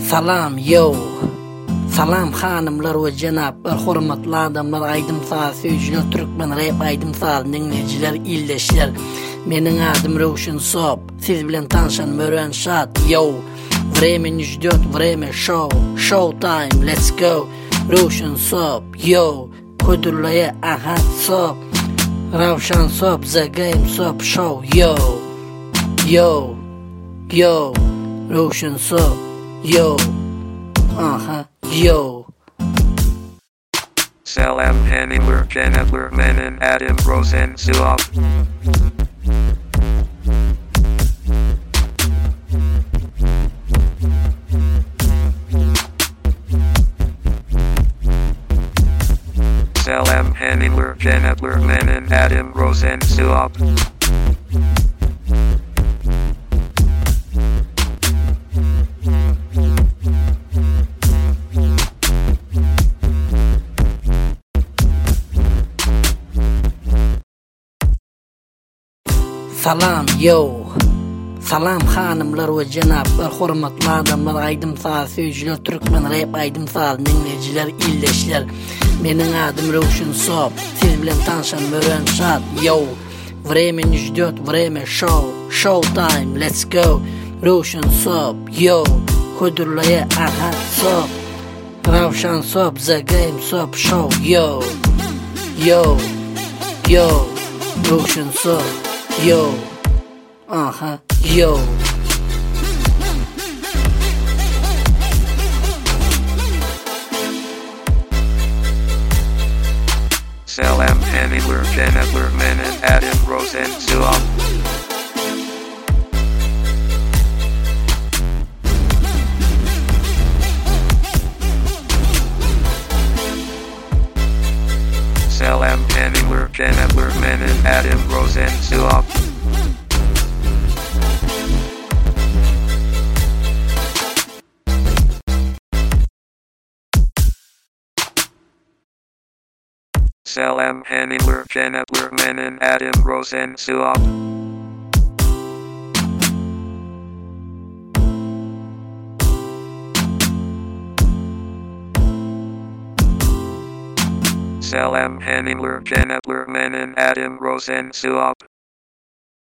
Salam yo. Salam hanımlar ve cenaplar, hormatly adamlar, aydymsal söýjüler, türkmen rap aydymsal dinleýijiler, illeşler. Meniň adym Rowşan Sop. Siz bilen tanışan Mören şat. Yo. Время не ждёт, время show. Show time, let's go. Rowşan Sop. Yo. Kudurlaya aha Sop. Rowşan Sop, the game Sop show. Yo. Yo. Yo. Rowşan Sop. Yo. Aha. Yo. Selam hanımlar, cenaplar, benim adım Rowşan Sop. Selam hanımlar, cenaplar, benim adım Rowşan Sop. Salam yo. Salam hanımlar we cenaplar, hormatly adamlar, aydymsal söýjüler, türkmen rap aydymsal dinleýijiler, illeşler. Meniň adym Rowşan Sop. Siz bilen tanışan Mören şat. Yo. Время не ждёт, время show. Show time, let's go. Rowşan Sop. Yo. Kudurlaya aha Sop. Rowşan Sop, the game Sop show. Yo. Yo. Yo. Rowşan Sop. Yo. Aha. Yo. Selam hanımlar, cenaplar, benim adım Rowşan Sop. Selam hanımlar, cenaplar, benim adım Rowşan Sop. Selam hanımlar, cenaplar, benim adım Rowşan Sop. Selam hanımlar, cenaplar, benim adım Rowşan Sop.